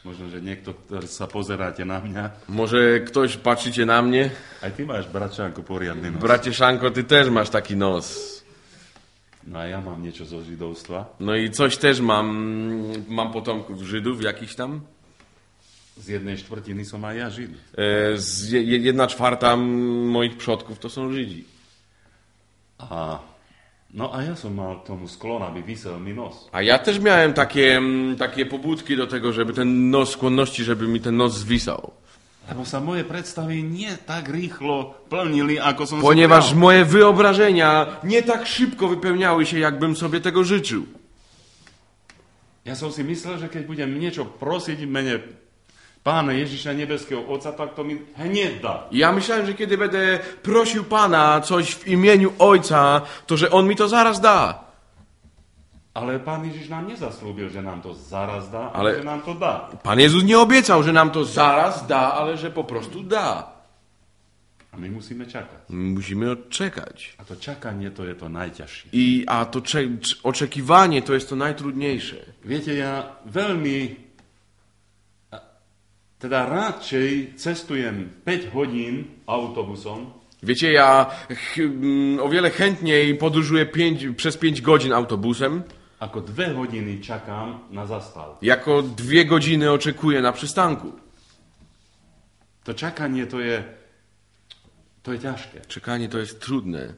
Možno, že niekto, ktorý sa pozeráte na mňa. Może ktoś patrzycie na mnie? Aj ty máš, bračánko, poriadny nos. Bracie Szanko, ty też masz taki nos. No a ja mám niečo zo židovstva. No i coś też mam, mam potomków Żydów jakichś tam. Z jednej štvrtiny som aj ja Žid. E, z je, jedna czwarta moich przodków to są Żydzi. A, no a ja som mal tomu sklon, aby visel mi nos. A ja też miałem takie, takie pobudki do tego, żeby ten nos, skłonności, żeby mi ten nos zwisał. Lebo sa moje predstavy nie tak rýchlo plnili, ako som Ponieważ si bral. moje wyobrażenia nie tak szybko wypełniały się, jakbym sobie tego życzył. Ja som si myslel, že keď budem niečo prosiť v mene Pána Ježiša Nebeského Otca, tak to mi hneď dá. Ja myślałem, że kiedy będę prosił Pana coś w imieniu Ojca, to że On mi to zaraz da. Ale Pán Ježiš nám nezaslúbil, že nám to zaraz dá, ale, Ale- ale že nám to dá. Pan Jezus nie obiecał, że nam to zaraz da, ale że po prostu da. A my musíme čakať. Musimy odczekać. A to čakanie, to je to najťažšie. I, a to cze, cz- oczekiwanie to jest to najtrudniejsze. Viete, ja veľmi, a- teda radšej cestujem päť hodín autobusom, Wiecie, ja ch, mm, o wiele chętniej podróżuję pięć, przez pięć godzin autobusem, ako dve hodiny čakám na zastávku. jako dwie godziny oczekuję na przystanku. To čakanie, to je, to je ťažké. Czekanie to jest trudne.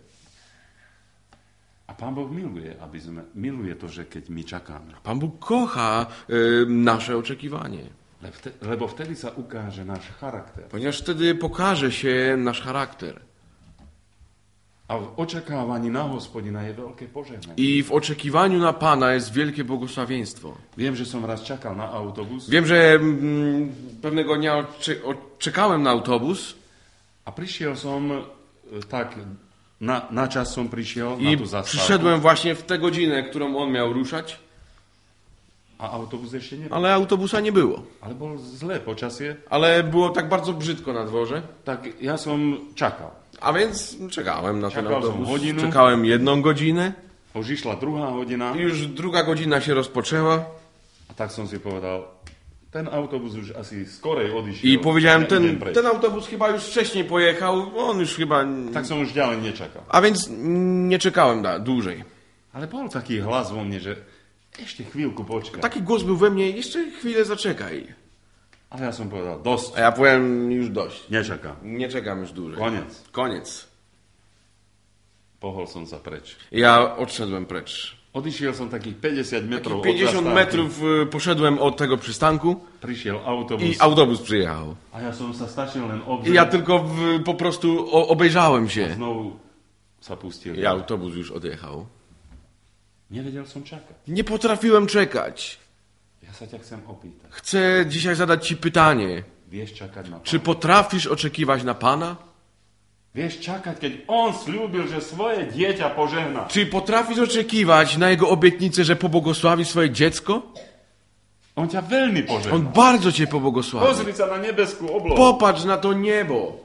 A Pán Boh miluje, aby sme, miluje to, že keď my čakáme. Pan Bóg kocha y, nasze oczekiwanie, Le- vte- Lebo vtedy sa ukáže náš charakter. ponieważ wtedy pokaże się nasz charakter. A v očakávaní na Hospodina je veľké požehnanie. I w oczekiwaniu na Pana jest wielkie błogosławieństwo. Viem, že som raz čakal na autobus Wiem, że mm, pewnego dnia ocze, czekałem na autobus a prišiel som e, tak, na, na čas som prišiel na i tú zastávku przyszedłem właśnie w tę godzinę, którą on miał ruszać, a autobus ešte nebol. ale autobusa nie było. Ale bol zlé počasie, Ale było tak bardzo brzydko na dworze, tak ja som čakal. a więc czekałem na ten Czekał autobus. tą godzinę. Czekałem jedną godzinę Už išla druhá hodina i już druga godzina się rozpoczęła a tak som si povedal, ten autobus už asi skorej odišiel. i powiedziałem, Ja idem ten, preč. ten autobus chyba już wcześniej pojechał, on już chyba... Tak som už ďalej nečakal. A więc nie czekałem da, dłużej. Ale bol taký hlas vo mne, že ešte chvíľku počkaj. Taki głos był we mnie, jeszcze chwilę zaczekaj. Ale ja som povedal, dosť, A ja powiem, już dość. nečakám. Nie czekam już dłużej. Koniec. Koniec. Pohol som sa preč. Ja odszedłem precz. Odišiel som takých päťdesiat metrov od pięćdziesiąt zastávky. metrów y, poszedłem od tego przystanku Prišiel autobus i autobus przyjechał. a ja som sa stačil len I obzrieť. ja tylko w, po prostu o, obejrzałem się. Znovu sa pustil. I autobus już odjechał. Nevedel som čakať. Nie potrafiłem czekać. Ja sa ťa chcem opýtať. Chcę dzisiaj zadać ci pytanie. Vieš čakať na Czy Pána? potrafisz oczekiwać na Pana? Vieš čakať, keď On slúbil, že svoje dieťa požehná? Czy potrafisz oczekiwać na Jego obietnicę, że pobłogosławi swoje dziecko? On ťa veľmi požehná. On bardzo cię pobłogosławi. Pozri sa na nebeskú oblohu Popatrz na to niebo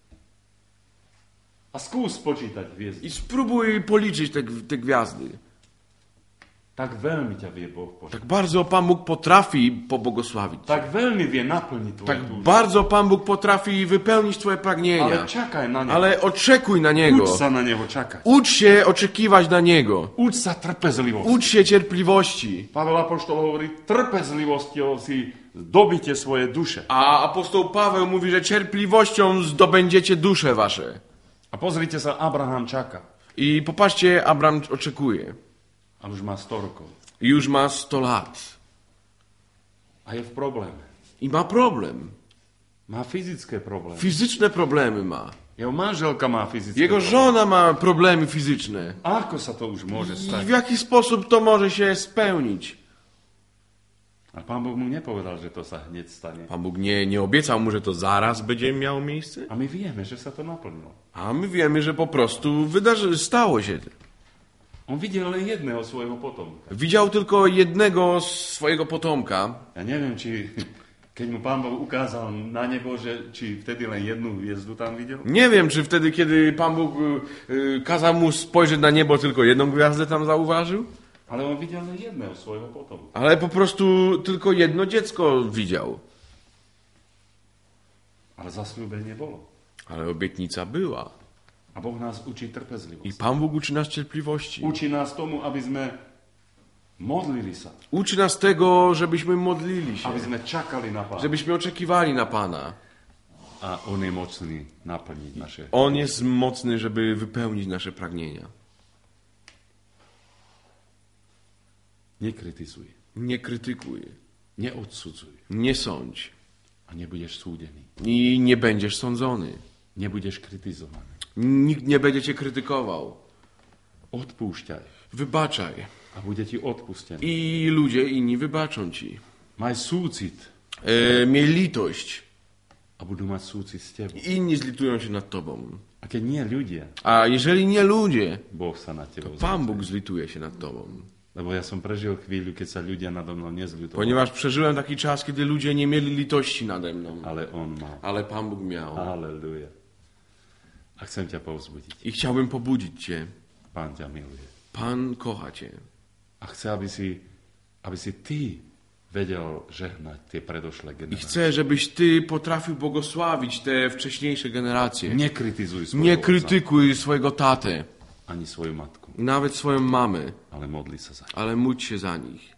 a skús počítať hviezdy. i spróbuj policzyć te, te gwiazdy. Tak veľmi ťa vie Boh požehnať. Tak bardzo Pan Bóg potrafi pobłogosławić. Tak veľmi vie naplniť tvoje Tak túžby. bardzo Pan Bóg potrafi wypełnić twoje Ale pragnienia. čakaj na Neho. Ale oczekuj na Niego. Uč sa na Neho čakať. Ucz się oczekiwać na Niego. Uč sa trpezlivosti. Ucz się cierpliwości. Pavel Apoštol hovorí, trpezlivosťou si dobite svoje duše. A apostoł Paweł mówi, że cierpliwością zdobędziecie dusze wasze. A pozrite sa, Abraham čaká. I popatrzcie, Abraham oczekuje. A už má sto rokov. I już ma sto lat. A je v probléme. I ma problem. Má fyzické problémy. Fizyczne problemy ma. Jeho manželka má fyzické Jego problémy. żona ma problemy fizyczne. Ako sa to už môže I stať? w jaki sposób to może się spełnić? A Pán Boh mu nepovedal, že to sa hneď stane. Pan Bóg nie, nie obiecał mu, że to zaraz będzie miało miejsce. A my vieme, že sa to naplnilo. A my wiemy, że po prostu wydarzy, stało się. On videl len jedného svojho potomka. Widział tylko jednego swojego potomka. Ja neviem, či keď mu Pán Boh ukázal na nebo, že či vtedy len jednu hviezdu tam videl. Nie wiem, czy wtedy, kiedy Pan Bóg y, y, kazał mu spojrzeć na niebo, tylko jedną gwiazdę tam zauważył. Ale on widział jednego swojego potomka. Ale po prostu tylko jedno dziecko widział. Ale zasľúbenie bolo. Ale obietnica była. A Boh nás učí I trpezlivosti. Pan Bóg uczy nas cierpliwości. Učí nás tomu, aby sme modlili sa. Uczy nas tego, żebyśmy modlili się. Aby sme čakali na Pána. Żebyśmy oczekiwali na Pana. A On je mocný naplniť naše. On jest mocny, żeby wypełnić nasze pragnienia. Nekritizuj. Nie krytykuj. Neodsudzuj. Nie sądź. A nebudeš súdený. I nie będziesz sądzony. Nebudeš kritizovaný. Nikt nie będzie cię krytykował. Odpúšťaj. Wybaczaj. A bude ti odpustený. I ludzie inni wybaczą ci. Maj súcit. E, miej litość. A budú mať súcit s tebou. Inni zlitują się nad tobą. A keď nie ľudia, A jeżeli nie ludzie, Boh sa nad tebou Pan zlutuje. Bóg zlituje się nad tobą. Lebo ja som prežil chvíľu, keď sa ľudia nado mnou nezľutovali. Ponieważ przeżyłem taki czas, kiedy ludzie nie mieli litości nade mną. Ale On mal. Ale Pan Bóg miał. Halleluja. A chcem ťa povzbudiť. I chciałbym pobudzić cię. Pán ťa miluje. Pan kocha cię. A chce, aby si, aby si ty vedel žehnať tie predošlé I generácie. chcę, żebyś ty potrafił błogosławić te wcześniejsze generacje. Nekritizuj svojho Nie otca, krytykuj swojego tatę, ani svoju matku, nawet swoją mamę, ale modli sa za nich. ale módl się za nich.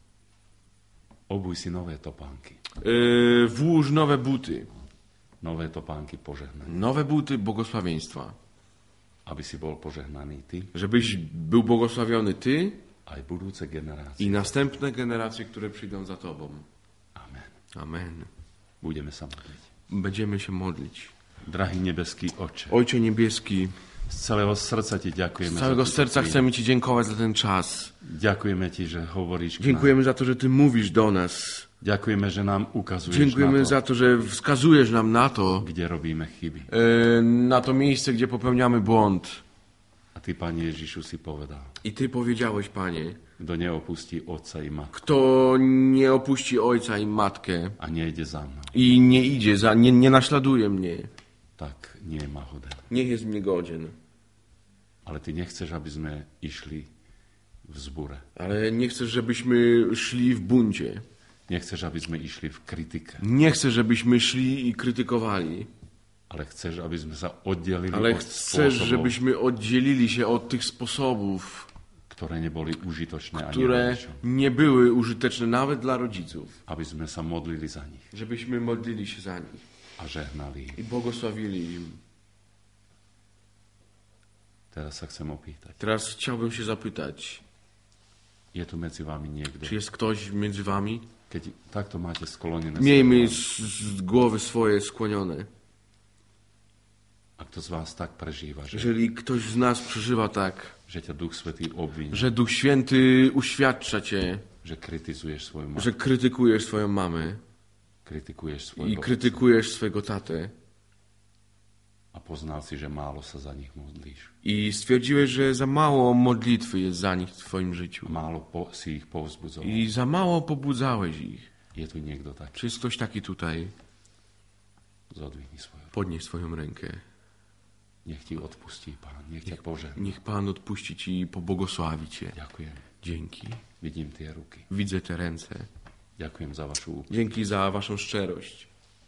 Obuj si nové topánky. Yy, włóż nowe buty. Nové topánky požehnané. Nowe buty błogosławieństwa. Aby si bol požehnaný ty, Żebyś był błogosławiony ty aj budúce generácie. i następne generacje, które przyjdą za tobą. Amen. Amen. Budeme sa modliť. Będziemy się modlić. Drahý nebeský Oče, Ojcze niebieski, z celého srdca Ti ďakujeme z całego za túto serca chvíľu. chcemy Ci dziękować za ten czas. Ďakujeme Ti, že hovoríš k nám. Dziękujemy za to, że Ty mówisz do nas. Ďakujeme, že nám ukazuješ Dziękujemy na to, za to, że wskazujesz nam na to, kde robíme chyby. e, na to miejsce, gdzie popełniamy błąd. A Ty, Pane Ježišu, si povedal, I Ty powiedziałeś, Panie, kto neopustí otca i matku kto nie opuści ojca i matkę a nejde za mnou, i nie idzie, za, nie, nie naśladuje mnie, tak nie ma hoden. niech jest niegodzien. Ale Ty nechceš, aby sme išli v zbure. Ale nie chcesz, żebyśmy szli w buncie. Nechceš, aby sme išli v kritike. Nie chcesz, żebyśmy szli i krytykowali. Ale chceš, aby sme sa oddelili Ale od chcesz, spôsobov, żebyśmy oddzielili się od tych sposobów, ktoré neboli užitočné ani które rodičom. nie były użyteczne nawet dla rodziców. Aby sme sa modlili za nich Żebyśmy modlili się za nich a žehnali i ich. błogosławili im. Teraz sa chcem opýtať. Teraz chciałbym się zapytać, Je tu medzi vami niekto? czy jest ktoś między wami? Keď takto máte sklonené Miejmy srdce, z, z głowy swoje skłonione. a kto z vás tak prežíva, že, Jeżeli ktoś z nas przeżywa tak, že ťa Duch Svätý obviní, że Duch Święty uświadcza cię, že kritizuješ svoju matku, że krytykujesz swoją mamę kritikuješ i svojho otca krytykujesz swojego tatę a poznal si, že málo sa za nich modlíš. i stwierdziłeś, że za mało modlitwy jest za nich w twoim życiu A málo po, si ich povzbudzoval. i za mało pobudzałeś ich. Je tu niekto taký? Czy jest ktoś taki tutaj? Zodvihni svoju. Podnieś swoją rękę. Nech ti odpustí Pán, nech ťa požehná. Niech Pan odpuści ci i pobłogosławi cię. Ďakujem. Dzięki. Vidím tie ruky. Widzę te ręce. Ďakujem za vašu úprimnosť. Dzięki za waszą szczerość.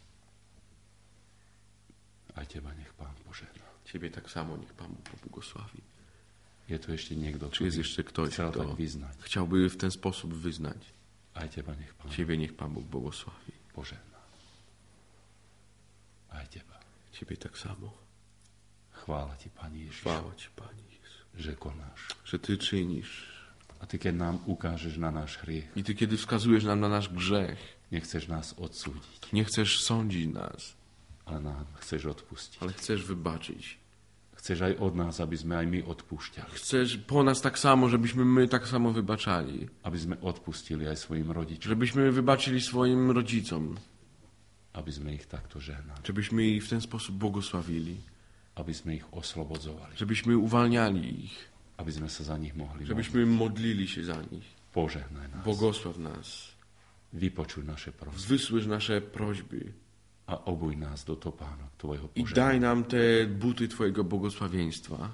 Aj teba nech Pán požehná. Ciebie tak samo niech Pan Bóg pobłogosławi. Je tu ešte niekto, Czy jest jeszcze ktoś, chcel tak kto vyznať. chciałby w ten sposób wyznać? Aj teba nech Pán Ciebie niech Pan Bóg błogosławi. požehná. Aj teba. Ciebie tak samo. Chvála ti, Pani Ježiš, Chwała Ci, Panie Jezu, že konáš. że Ty czynisz. A ty, keď nám ukážeš na náš hriech, I Ty, kiedy wskazujesz nam na nasz grzech, nechceš nás odsúdiť, nie chcesz sądzić nas, ale nám chceš odpustiť. ale chcesz wybaczyć. Chceš aj od nás, aby sme aj my odpúšťali. Chcesz po nas tak samo, żebyśmy my tak samo wybaczali. Aby sme odpustili aj svojim rodičom. Żebyśmy wybaczyli swoim rodzicom. Aby sme ich takto žehnali. Żebyśmy ich w ten sposób błogosławili. Aby sme ich oslobodzovali. Żebyśmy uwalniali ich. Aby sme sa za nich mohli modliť. Żebyśmy modlili się za nich. Požehnaj nás. Błogosław nas. Vypočuj naše prosby. Wysłysz nasze prośby. A obuj nás do topánok Tvojho I požehnania. daj nam te buty Twojego błogosławieństwa.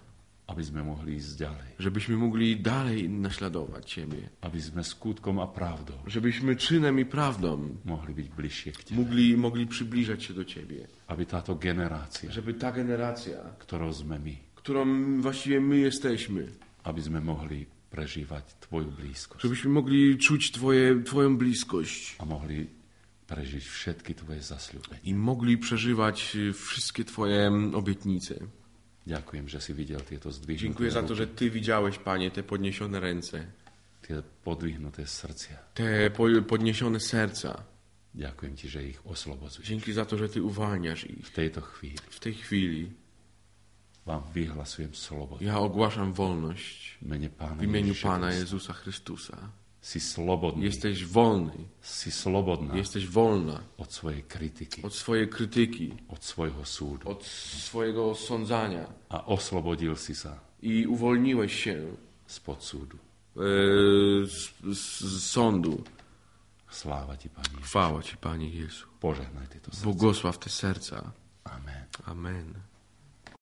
aby sme mohli ísť ďalej. Żebyśmy mogli dalej naśladować Ciebie. Aby sme skutkom a pravdou Żebyśmy czynem i prawdą mohli byť bližšie k Tebe. mogli, mogli przybliżać się do Ciebie. Aby táto generácia, Żeby ta generacja, ktorou sme my, którą właściwie my jesteśmy, aby sme mohli prežívať Tvoju blízkosť żebyśmy mogli czuć twoje, Twoją bliskość a mohli prežiť všetky Tvoje zasľúbenia. i mogli przeżywać y, wszystkie Twoje obietnice. Ďakujem, že si videl tieto zdvihnuté Dziękuję za to, ruky, że Ty widziałeś, Panie, te podniesione ręce, tie podvihnuté srdcia. te po- podniesione serca. Ďakujem Ti, že ich oslobodzuješ. Dzięki za to, że Ty uwalniasz ich. V tejto chvíli W tej chwili vám vyhlasujem slobodu. ja ogłaszam wolność V mene Pána w imieniu Ježiša Pana Krista. Jezusa Chrystusa. Si slobodný. Jesteś wolny, Si slobodná jesteś wolna od svojej kritiky, od swojej krytyki, od svojho súdu. od swojego sądzania A oslobodil si sa i uwolniłeś się spod súdu. e, z, z, z sądu. Sláva Ti, Pane. Chwała Ci, Panie Jezu. Požehnaj tieto srdce. Błogosław te serca. Amen. Amen.